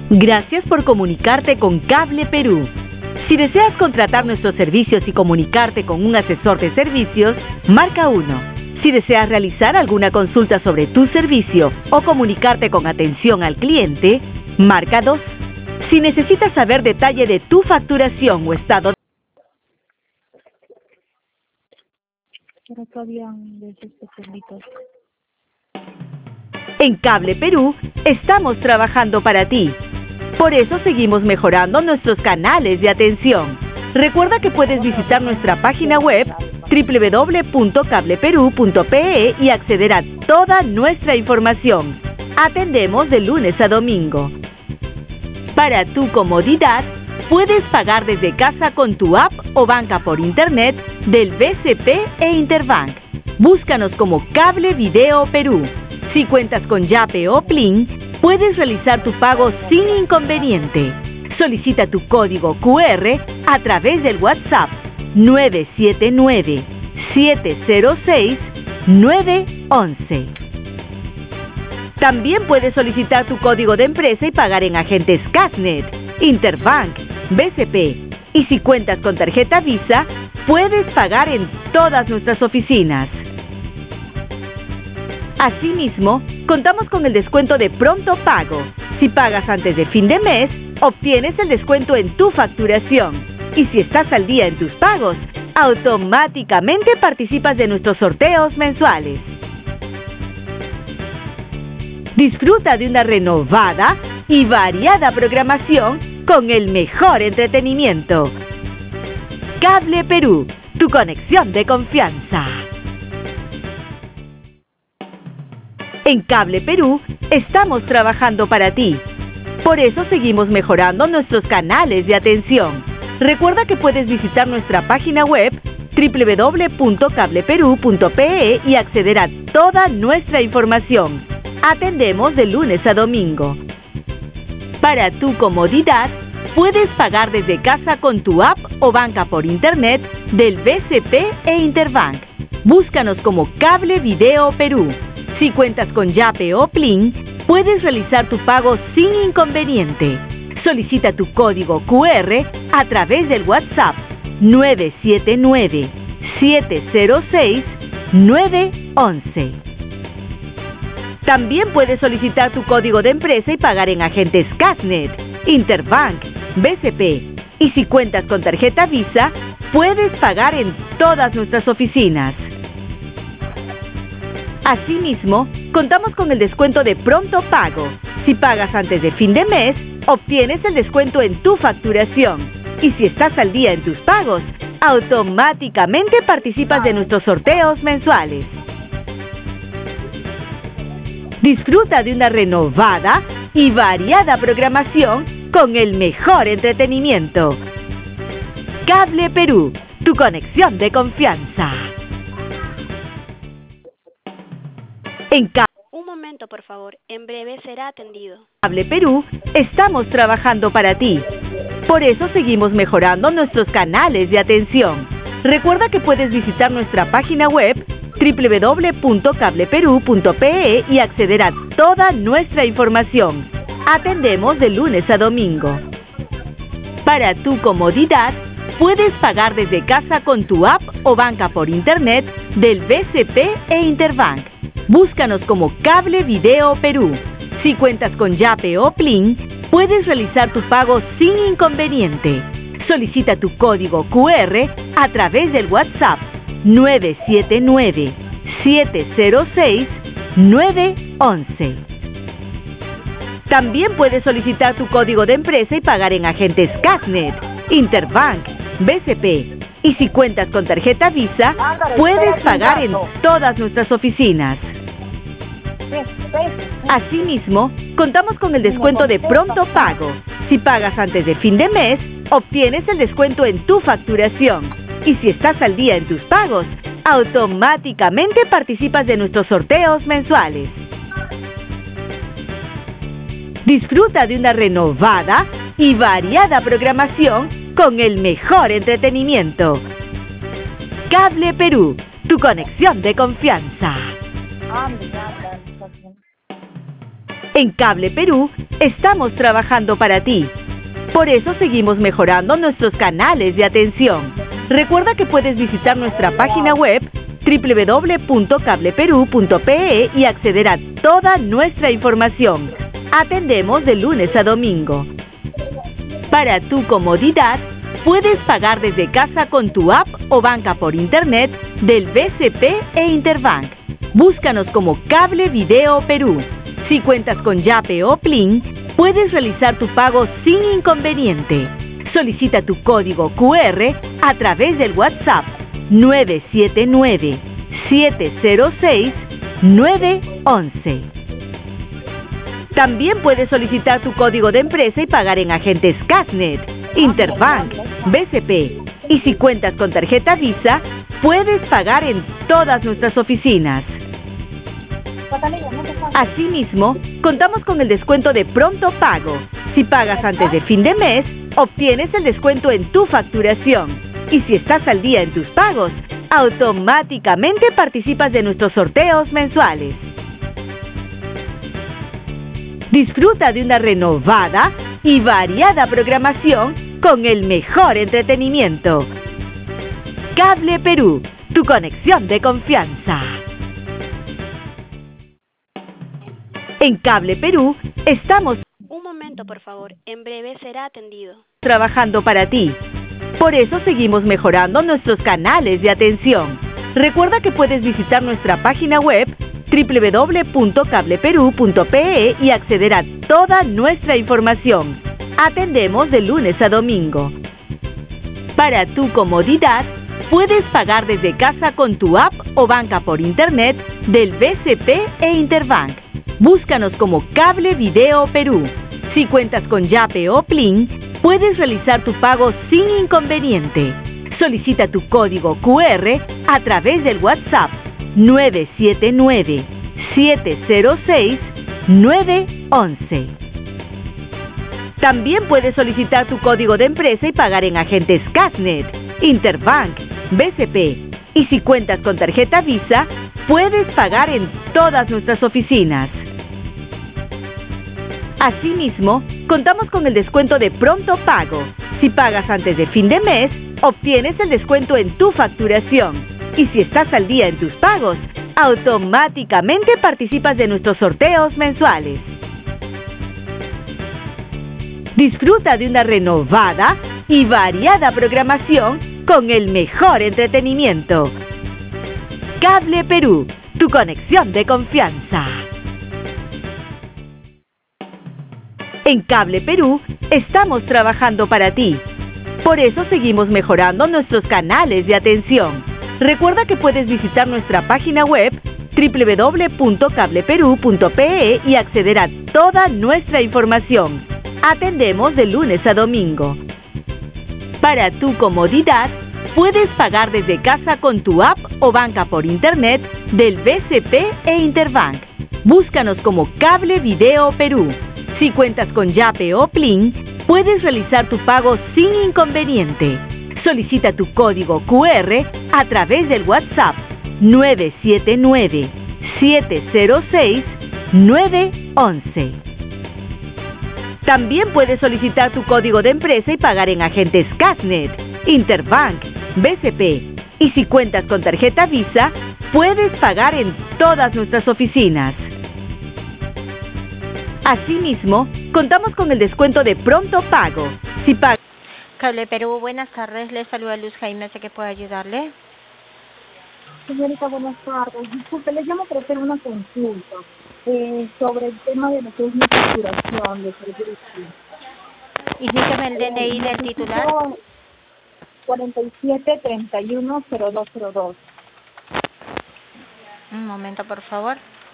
Gracias por comunicarte con Cable Perú. Si deseas contratar nuestros servicios y comunicarte con un asesor de servicios, marca 1. Si deseas realizar alguna consulta sobre tu servicio o comunicarte con atención al cliente, marca 2. Si necesitas saber detalle de tu facturación o estado en Cable Perú, estamos trabajando para ti. Por eso seguimos mejorando nuestros canales de atención. Recuerda que puedes visitar nuestra página web www.cableperú.pe y acceder a toda nuestra información. Atendemos de lunes a domingo. Para tu comodidad, puedes pagar desde casa con tu app o banca por internet del BCP e Interbank. Búscanos como Cable Video Perú. Si cuentas con Yape o Plin, puedes realizar tu pago sin inconveniente. Solicita tu código QR a través del WhatsApp 979-706-911. También puedes solicitar tu código de empresa y pagar en agentes Casnet, Interbank, BCP. Y si cuentas con tarjeta Visa, puedes pagar en todas nuestras oficinas. Asimismo, contamos con el descuento de pronto pago. Si pagas antes de fin de mes, obtienes el descuento en tu facturación. Y si estás al día en tus pagos, automáticamente participas de nuestros sorteos mensuales. Disfruta de una renovada y variada programación con el mejor entretenimiento. Cable Perú, tu conexión de confianza. En Cable Perú, estamos trabajando para ti. Por eso seguimos mejorando nuestros canales de atención. Recuerda que puedes visitar nuestra página web www.cableperú.pe y acceder a toda nuestra información. Atendemos de lunes a domingo. Para tu comodidad, puedes pagar desde casa con tu app o banca por internet del BCP e Interbank. Búscanos como Cable Video Perú. Si cuentas con Yape o Plin, puedes realizar tu pago sin inconveniente. Solicita tu código QR a través del WhatsApp 979-706-911. También puedes solicitar tu código de empresa y pagar en agentes Casnet, Interbank, BCP. Y si cuentas con tarjeta Visa, puedes pagar en todas nuestras oficinas. Asimismo, contamos con el descuento de pronto pago. Si pagas antes de fin de mes, obtienes el descuento en tu facturación. Y si estás al día en tus pagos, automáticamente participas de nuestros sorteos mensuales. Disfruta de una renovada y variada programación con el mejor entretenimiento. Cable Perú, tu conexión de confianza. Un momento, por favor. En breve será atendido. Cable Perú, estamos trabajando para ti. Por eso seguimos mejorando nuestros canales de atención. Recuerda que puedes visitar nuestra página web www.cableperú.pe y acceder a toda nuestra información. Atendemos de lunes a domingo. Para tu comodidad, puedes pagar desde casa con tu app o banca por internet del BCP e Interbank. Búscanos como Cable Video Perú. Si cuentas con Yape o Plin, puedes realizar tu pago sin inconveniente. Solicita tu código QR a través del WhatsApp 979-706-911. También puedes solicitar tu código de empresa y pagar en agentes Casnet, Interbank, BCP. Y si cuentas con tarjeta Visa, puedes pagar en todas nuestras oficinas. Asimismo, contamos con el descuento de pronto pago. Si pagas antes de fin de mes, obtienes el descuento en tu facturación. Y si estás al día en tus pagos, automáticamente participas de nuestros sorteos mensuales. Disfruta de una renovada y variada programación con el mejor entretenimiento. Cable Perú, tu conexión de confianza. En Cable Perú estamos trabajando para ti. Por eso seguimos mejorando nuestros canales de atención. Recuerda que puedes visitar nuestra página web www.cableperú.pe y acceder a toda nuestra información. Atendemos de lunes a domingo. Para tu comodidad, puedes pagar desde casa con tu app o banca por internet del BCP e Interbank. Búscanos como Cable Video Perú. Si cuentas con Yape o Plin, puedes realizar tu pago sin inconveniente. Solicita tu código QR a través del WhatsApp 979-706-911. También puedes solicitar tu código de empresa y pagar en agentes Casnet, Interbank, BCP. Y si cuentas con tarjeta Visa, puedes pagar en todas nuestras oficinas. Asimismo, contamos con el descuento de pronto pago. Si pagas antes de fin de mes, obtienes el descuento en tu facturación. Y si estás al día en tus pagos, automáticamente participas de nuestros sorteos mensuales. Disfruta de una renovada y variada programación con el mejor entretenimiento. Cable Perú, tu conexión de confianza. En Cable Perú estamos Un momento, por favor. En breve será atendido. trabajando para ti. Por eso seguimos mejorando nuestros canales de atención. Recuerda que puedes visitar nuestra página web www.cableperú.pe y acceder a toda nuestra información. Atendemos de lunes a domingo. Para tu comodidad, puedes pagar desde casa con tu app o banca por internet del BCP e Interbank. Búscanos como Cable Video Perú. Si cuentas con Yape o Plin, puedes realizar tu pago sin inconveniente. Solicita tu código QR a través del WhatsApp 979-706-911. También puedes solicitar tu código de empresa y pagar en agentes Casnet, Interbank, BCP. Y si cuentas con tarjeta Visa, puedes pagar en todas nuestras oficinas. Asimismo, contamos con el descuento de pronto pago. Si pagas antes de fin de mes, obtienes el descuento en tu facturación. Y si estás al día en tus pagos, automáticamente participas de nuestros sorteos mensuales. Disfruta de una renovada y variada programación con el mejor entretenimiento. Cable Perú, tu conexión de confianza. En Cable Perú estamos trabajando para ti. Por eso seguimos mejorando nuestros canales de atención. Recuerda que puedes visitar nuestra página web www.cableperú.pe y acceder a toda nuestra información. Atendemos de lunes a domingo. Para tu comodidad, puedes pagar desde casa con tu app o banca por internet del BCP e Interbank. Búscanos como Cable Video Perú. Si cuentas con Yape o Plin, puedes realizar tu pago sin inconveniente. Solicita tu código QR a través del WhatsApp 979-706-911. También puedes solicitar tu código de empresa y pagar en agentes Casnet, Interbank, BCP. Y si cuentas con tarjeta Visa, puedes pagar en todas nuestras oficinas. Asimismo, contamos con el descuento de pronto pago. Si pagas Cable Perú, buenas tardes. Les saluda Luz Jaime, sé que puedo ayudarle. Señorita, buenas tardes. Disculpe, le llamo para hacer una consulta sobre el tema de lo que es mi facturación de servicio. Indíqueme el DNI del titular. 47310202. Un momento, por favor.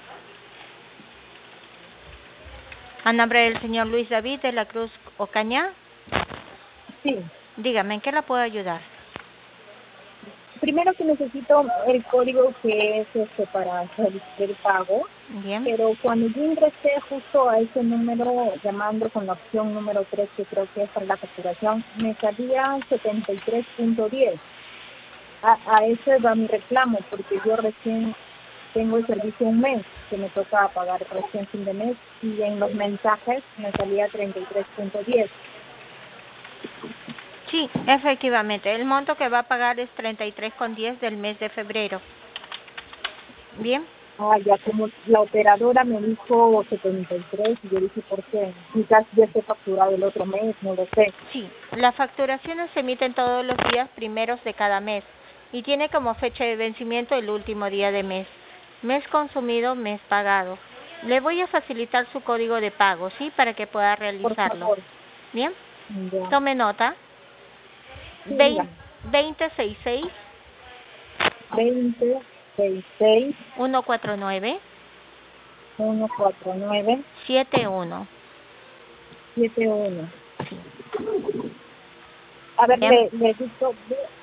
A nombre del señor Luis David de la Cruz Ocaña. Sí. Dígame, ¿en qué la puedo ayudar? Primero que necesito el código que es para realizar el pago. Bien. Pero cuando yo ingresé justo a ese número, llamando con la opción número 3, que creo que es para la facturación, me salía 73.10. A ese va mi reclamo, porque yo recién tengo el servicio un mes, que me toca pagar recién fin de mes, y en los mensajes me salía 33.10. Sí, efectivamente. El monto que va a pagar es 33,10 del mes de febrero. Bien. Ah, ya como la operadora me dijo 73 y yo dije, ¿por qué? Quizás ya esté facturado el otro mes, no lo sé. Sí, las facturaciones se emiten todos los días primeros de cada mes y tiene como fecha de vencimiento el último día de mes. Mes consumido, mes pagado. Le voy a facilitar su código de pago, ¿sí? Para que pueda Por realizarlo. favor. Bien. Ya. Tome nota. Sí, dígame. 2066 2066 149 149 71. 71. Sí. A ver, Bien. le digo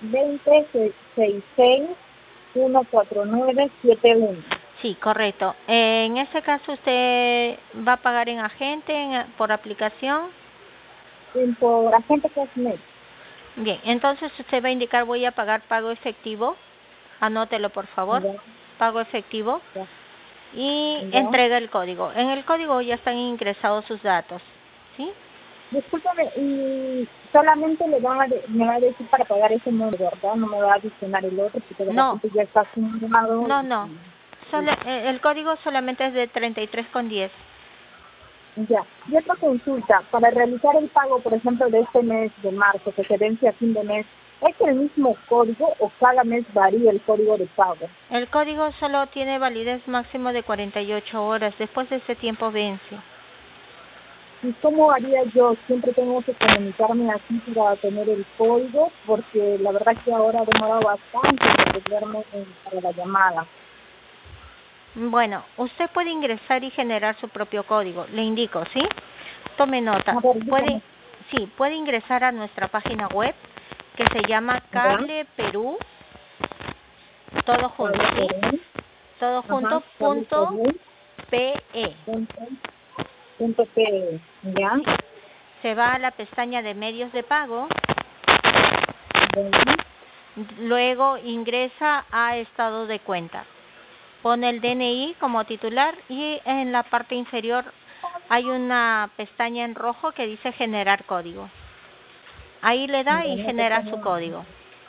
2066 149 71. Sí, correcto. En ese caso, ¿usted va a pagar en agente, por aplicación? Por agente que es net. Bien, entonces usted va a indicar voy a pagar pago efectivo. Anótelo, por favor. Ya, Pago efectivo. ya, Y ya. entrega el código. En el código ya están ingresados sus datos. ¿Sí? Discúlpame, y solamente me va a decir para pagar ese módulo, ¿verdad? No me va a adicionar el otro, porque de No, repente ya está sumado. no. El código solamente es de 33,10. Ya. Y otra consulta, para realizar el pago, por ejemplo, de este mes de marzo, que se vence a fin de mes, ¿es el mismo código o cada mes varía el código de pago? El código solo tiene validez máximo de 48 horas. Después de ese tiempo vence. ¿Y cómo haría yo? Siempre tengo que comunicarme así para tener el código, porque la verdad que ahora ha demorado bastante atenderme para la llamada. Bueno, usted puede ingresar y generar su propio código. Le indico, ¿sí? Tome nota. A ver, dígame. Puede ingresar a nuestra página web que se llama ¿Ya? Cable Perú, todo junto, Cable ¿sí? Perú. Todo Ajá, junto, Cable Perú. .pe. Punto P. ¿Ya? Sí. Se va a la pestaña de medios de pago, Bueno, luego ingresa a estado de cuenta. Pone el DNI como titular y en la parte inferior hay una pestaña en rojo que dice generar código. Ahí le da y bueno, genera su código.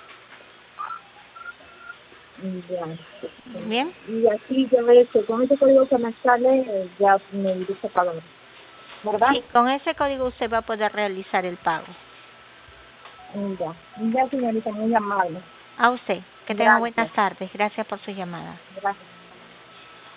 ya. ¿Bien? Y así ya ves que con ese código que me sale, ya me dirige a pagar, ¿verdad? Sí, con ese código usted va a poder realizar el pago. Ya. Ya, señorita, muy amable. A usted, que tenga Gracias. buenas tardes. Gracias por su llamada. Gracias.